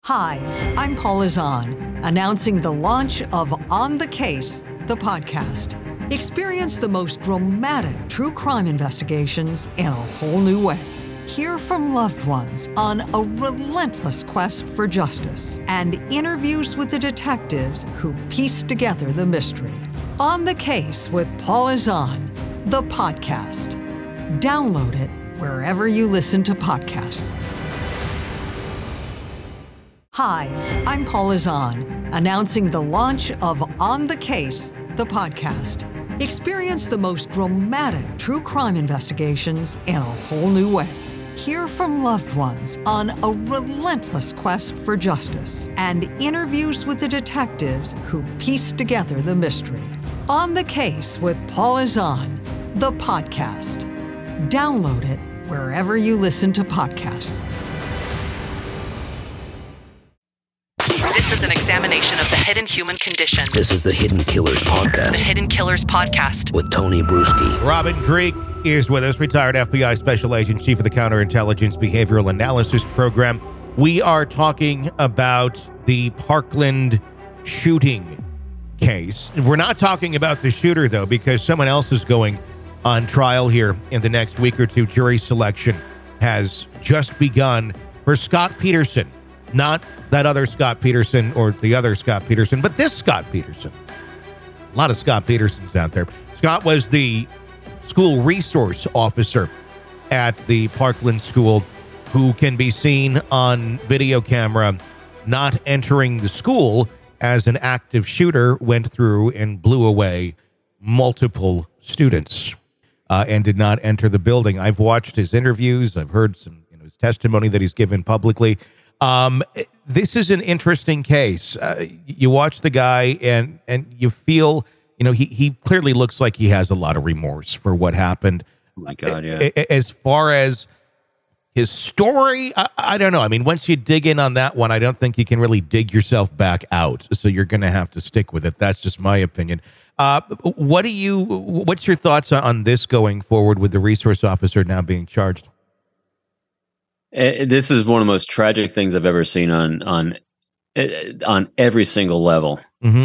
Hi, I'm Paula Zahn, announcing the launch of On the Case, the podcast. Experience the most dramatic true crime investigations in a whole new way. Hear from loved ones on a relentless quest for justice and interviews with the detectives who piece together the mystery. On the Case with Paula Zahn, the podcast. Download it wherever you listen to podcasts. Hi, I'm Paula Zahn, announcing the launch of On the Case, the podcast. Experience the most dramatic true crime investigations in a whole new way. Hear from loved ones on a relentless quest for justice and interviews with the detectives who piece together the mystery. On the Case with Paula Zahn, the podcast. Download it wherever you listen to podcasts. This is an examination of the hidden human condition. This is the Hidden Killers Podcast. The Hidden Killers Podcast. With Tony Bruschi. Robin Dreeke is with us, retired FBI Special Agent, Chief of the Counterintelligence Behavioral Analysis Program. We are talking about the Parkland shooting case. We're not talking about the shooter, though, because someone else is going on trial here in the next week or two. Jury selection has just begun for Scott Peterson. Not that other Scott Peterson or the other Scott Peterson, but this Scott Peterson. A lot of Scott Petersons out there. Scott was the school resource officer at the Parkland school who can be seen on video camera not entering the school as an active shooter went through and blew away multiple students and did not enter the building. I've watched his interviews. I've heard some his testimony that he's given publicly. This is an interesting case. You watch the guy and you feel, he clearly looks like he has a lot of remorse for what happened. Oh my God, yeah. As far as his story, I don't know. I mean, once you dig in on that one, I don't think you can really dig yourself back out. So you're going to have to stick with it. That's just my opinion. What's your thoughts on this going forward with the resource officer now being charged? This is one of the most tragic things I've ever seen on every single level.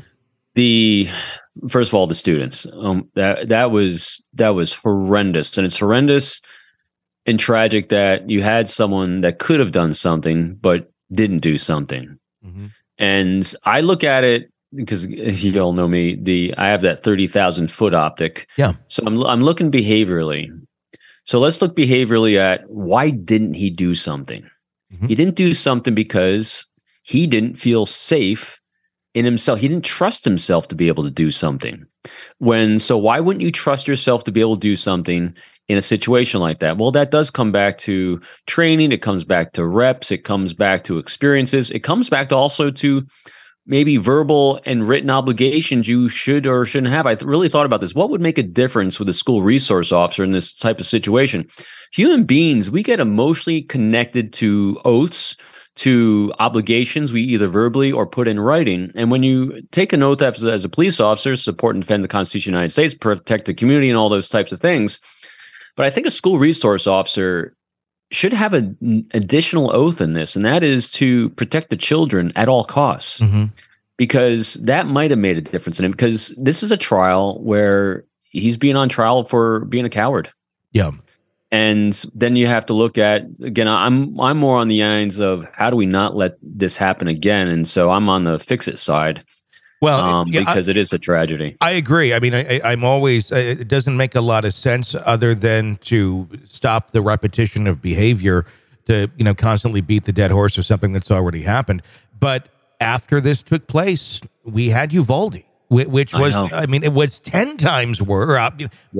Mm-hmm. First of all, the students. That was horrendous, and it's horrendous and tragic that you had someone that could have done something but didn't do something. Mm-hmm. And I look at it because you all know me. I have that 30,000 foot optic. Yeah. So I'm looking behaviorally. So let's look behaviorally at why didn't he do something? Mm-hmm. He didn't do something because he didn't feel safe in himself. He didn't trust himself to be able to do something. So why wouldn't you trust yourself to be able to do something in a situation like that? Well, that does come back to training. It comes back to reps. It comes back to experiences. It comes back to also to maybe verbal and written obligations you should or shouldn't have. I really thought about this. What would make a difference with a school resource officer in this type of situation? Human beings, we get emotionally connected to oaths, to obligations we either verbally or put in writing. And when you take an oath as a police officer, support and defend the Constitution of the United States, protect the community and all those types of things. But I think a school resource officer should have an additional oath in this, and that is to protect the children at all costs, mm-hmm. because that might have made a difference in him, because this is a trial where he's being on trial for being a coward. Yeah. And then you have to look at, again, I'm more on the lines of how do we not let this happen again? And so I'm on the fix it side. Well, because it is a tragedy. I agree. I mean, I'm always, it doesn't make a lot of sense other than to stop the repetition of behavior to, constantly beat the dead horse or something that's already happened. But after this took place, we had Uvalde, which was, it was 10 times worse,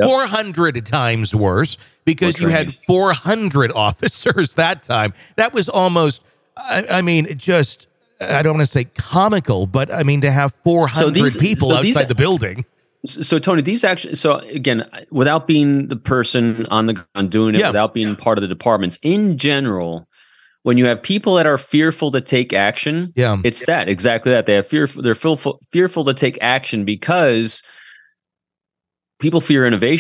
400 times worse, because you had 400 officers that time. That was almost, just... I don't want to say comical, but to have 400 people outside the building. So Tony, these actually, so again, without being the person on the ground doing it, without being part of the departments, in general, when you have people that are fearful to take action, it's exactly that. They have they're fearful to take action because people fear innovation.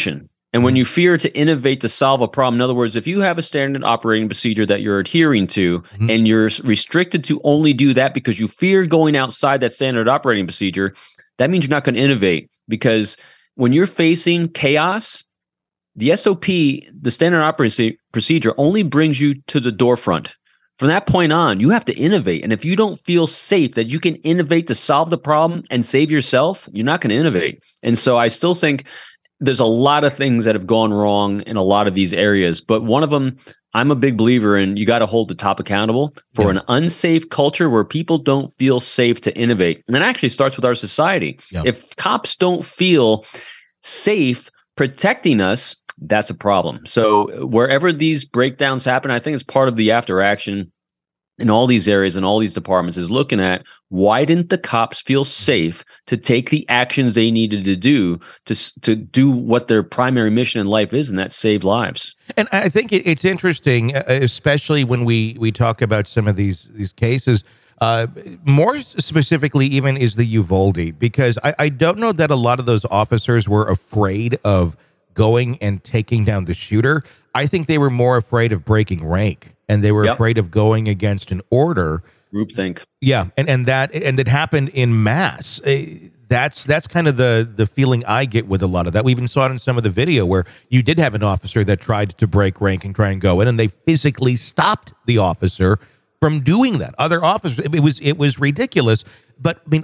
And when you fear to innovate to solve a problem, in other words, if you have a standard operating procedure that you're adhering to and you're restricted to only do that because you fear going outside that standard operating procedure, that means you're not going to innovate. Because when you're facing chaos, the SOP, the standard operating procedure, only brings you to the door front. From that point on, you have to innovate. And if you don't feel safe that you can innovate to solve the problem and save yourself, you're not going to innovate. And so I still think there's a lot of things that have gone wrong in a lot of these areas. But one of them, I'm a big believer in, you got to hold the top accountable for an unsafe culture where people don't feel safe to innovate. And it actually starts with our society. Yeah. If cops don't feel safe protecting us, that's a problem. So wherever these breakdowns happen, I think it's part of the after action in all these areas and all these departments is looking at why didn't the cops feel safe to take the actions they needed to do to do what their primary mission in life is, and that's save lives. And I think it's interesting, especially when we talk about some of these cases, more specifically even is the Uvalde, because I don't know that a lot of those officers were afraid of going and taking down the shooter. I think they were more afraid of breaking rank, and they were afraid of going against an order. Groupthink. Yeah, and it happened in mass. That's kind of the feeling I get with a lot of that. We even saw it in some of the video where you did have an officer that tried to break rank and try and go in, and they physically stopped the officer from doing that. Other officers, it was ridiculous. But I mean,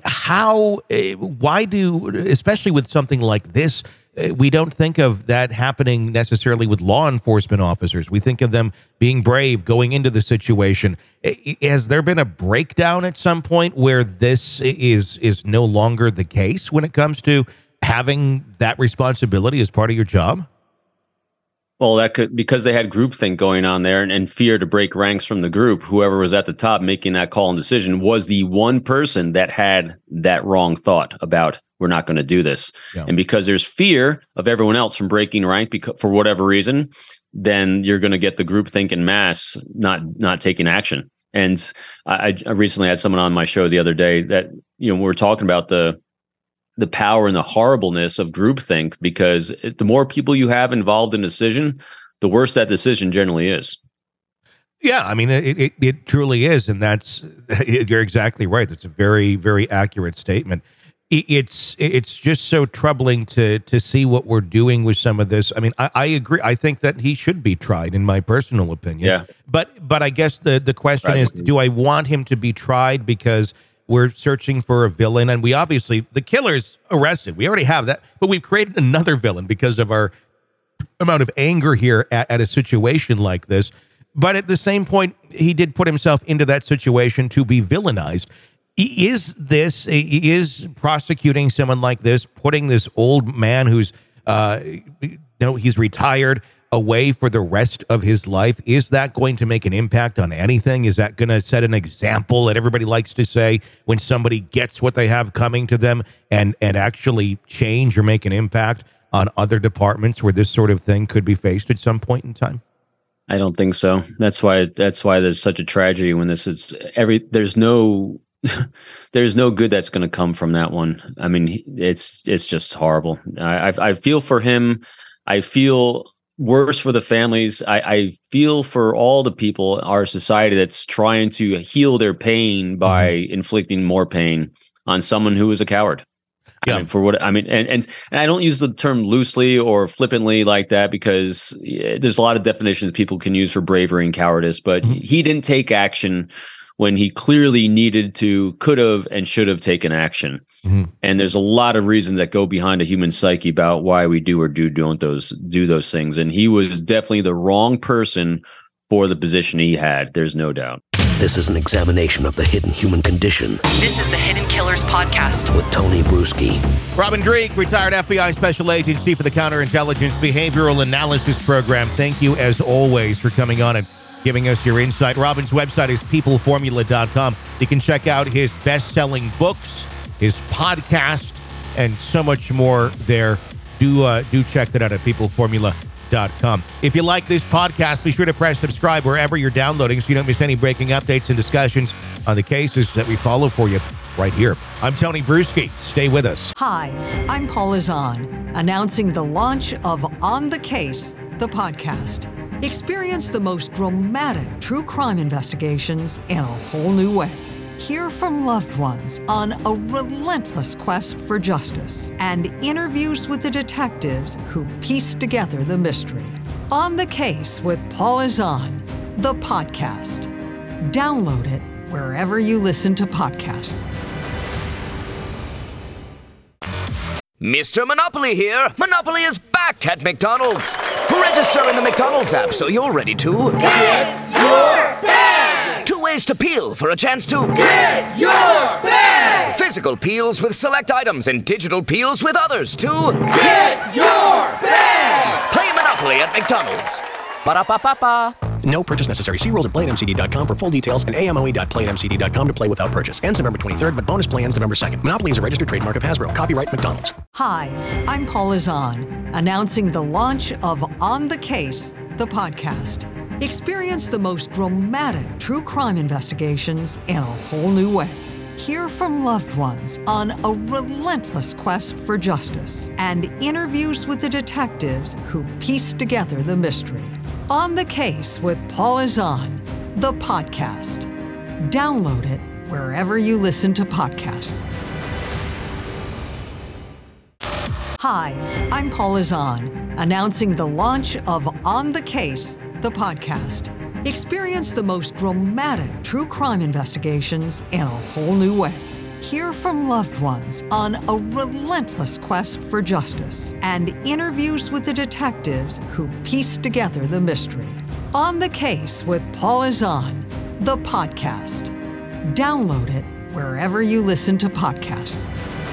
why do, especially with something like this, we don't think of that happening necessarily with law enforcement officers. We think of them being brave, going into the situation. Has there been a breakdown at some point where this is no longer the case when it comes to having that responsibility as part of your job? Well, that could, because they had groupthink going on there and fear to break ranks from the group. Whoever was at the top making that call and decision was the one person that had that wrong thought about, we're not going to do this. Yeah. And because there's fear of everyone else from breaking rank for whatever reason, then you're going to get the groupthink in mass not taking action. And I recently had someone on my show the other day that, we were talking about the power and the horribleness of groupthink, because the more people you have involved in a decision, the worse that decision generally is. Yeah, I mean, it truly is. And you're exactly right. That's a very, very accurate statement. It's just so troubling to see what we're doing with some of this. I mean, I agree. I think that he should be tried, in my personal opinion. Yeah. But I guess the question is, do I want him to be tried because we're searching for a villain? And we obviously, the killer's arrested. We already have that. But we've created another villain because of our amount of anger here at a situation like this. But at the same point, he did put himself into that situation to be villainized. Is prosecuting someone like this, putting this old man who's, he's retired, away for the rest of his life, is that going to make an impact on anything? Is that going to set an example that everybody likes to say when somebody gets what they have coming to them and actually change or make an impact on other departments where this sort of thing could be faced at some point in time? I don't think so. That's why there's such a tragedy when this is there's no good that's going to come from that one. I mean, it's just horrible. I feel for him. I feel worse for the families. I feel for all the people in our society that's trying to heal their pain by inflicting more pain on someone who is a coward. Yeah. And I don't use the term loosely or flippantly like that, because there's a lot of definitions people can use for bravery and cowardice, but he didn't take action when he clearly could have and should have taken action. And there's a lot of reasons that go behind a human psyche about why we do or don't do those things. And he was definitely the wrong person for the position he had. There's no doubt. This is an examination of the hidden human condition. This is the Hidden Killers Podcast with Tony Bruschi. Robin Dreeke, retired FBI Special Agent, Chief of the Counterintelligence Behavioral Analysis Program. Thank you, as always, for coming on and giving us your insight. Robin's website is peopleformula.com. You can check out his best-selling books, his podcast, and so much more there. Do check that out at peopleformula.com. If you like this podcast, be sure to press subscribe wherever you're downloading so you don't miss any breaking updates and discussions on the cases that we follow for you right here. I'm Tony Bruschi. Stay with us. Hi, I'm Paula Zahn. announcing the launch of On the Case, the podcast. Experience the most dramatic true crime investigations in a whole new way. Hear from loved ones on a relentless quest for justice and interviews with the detectives who piece together the mystery. On the Case with Paul Azan, the podcast. Download it wherever you listen to podcasts. Mr. Monopoly here. Monopoly is back at McDonald's. Register in the McDonald's app so you're ready to get your bag. 2 ways to peel for a chance to get your bag. Physical peels with select items and digital peels with others to get your bag. Play Monopoly at McDonald's. Ba-da-ba-ba-ba. No purchase necessary. See rules at playatmcd.com for full details and amoe.playatmcd.com to play without purchase. Ends November 23rd, but bonus play ends November 2nd. Monopoly is a registered trademark of Hasbro. Copyright McDonald's. Hi, I'm Paul Azan, announcing the launch of On the Case, the podcast. Experience the most dramatic true crime investigations in a whole new way. Hear from loved ones on a relentless quest for justice and interviews with the detectives who piece together the mystery. On the Case with Paul Azan, the podcast. Download it wherever you listen to podcasts. Hi, I'm Paul Azan, announcing the launch of On the Case, the podcast. Experience the most dramatic true crime investigations in a whole new way. Hear from loved ones on a relentless quest for justice and interviews with the detectives who piece together the mystery. On the Case with Paul Azan, the podcast. Download it wherever you listen to podcasts.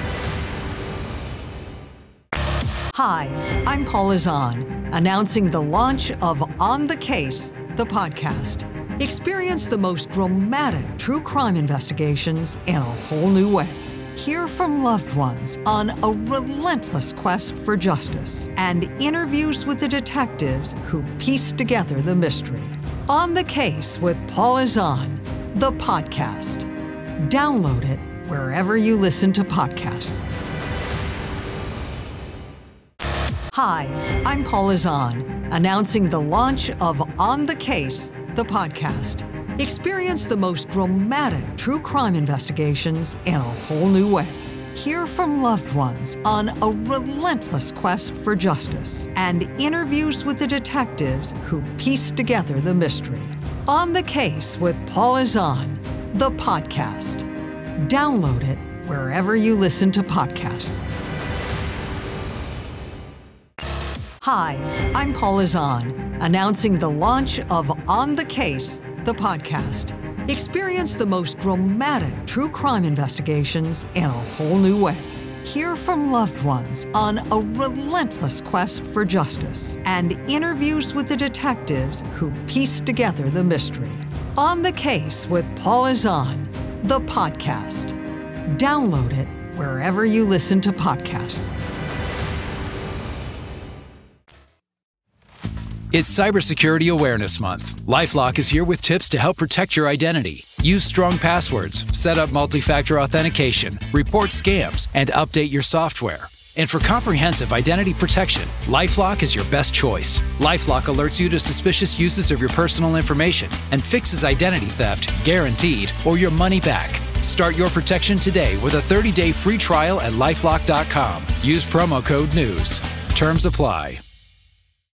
Hi, I'm Paul Azan, announcing the launch of On the Case, the podcast. Experience the most dramatic true crime investigations in a whole new way. Hear from loved ones on a relentless quest for justice and interviews with the detectives who piece together the mystery. On the Case with Paul Azan, the podcast. Download it wherever you listen to podcasts. Hi, I'm Paul Azan, announcing the launch of On the Case, the podcast. Experience the most dramatic true crime investigations in a whole new way. Hear from loved ones on a relentless quest for justice and interviews with the detectives who piece together the mystery. On the Case with Paul Azan, the podcast. Download it wherever you listen to podcasts. Hi, I'm Paul Azan, announcing the launch of On the Case, the podcast. Experience the most dramatic true crime investigations in a whole new way. Hear from loved ones on a relentless quest for justice and interviews with the detectives who piece together the mystery. On the Case with Paul Azan, the podcast. Download it wherever you listen to podcasts. It's Cybersecurity Awareness Month. LifeLock is here with tips to help protect your identity. Use strong passwords, set up multi-factor authentication, report scams, and update your software. And for comprehensive identity protection, LifeLock is your best choice. LifeLock alerts you to suspicious uses of your personal information and fixes identity theft, guaranteed, or your money back. Start your protection today with a 30-day free trial at LifeLock.com. Use promo code NEWS. Terms apply.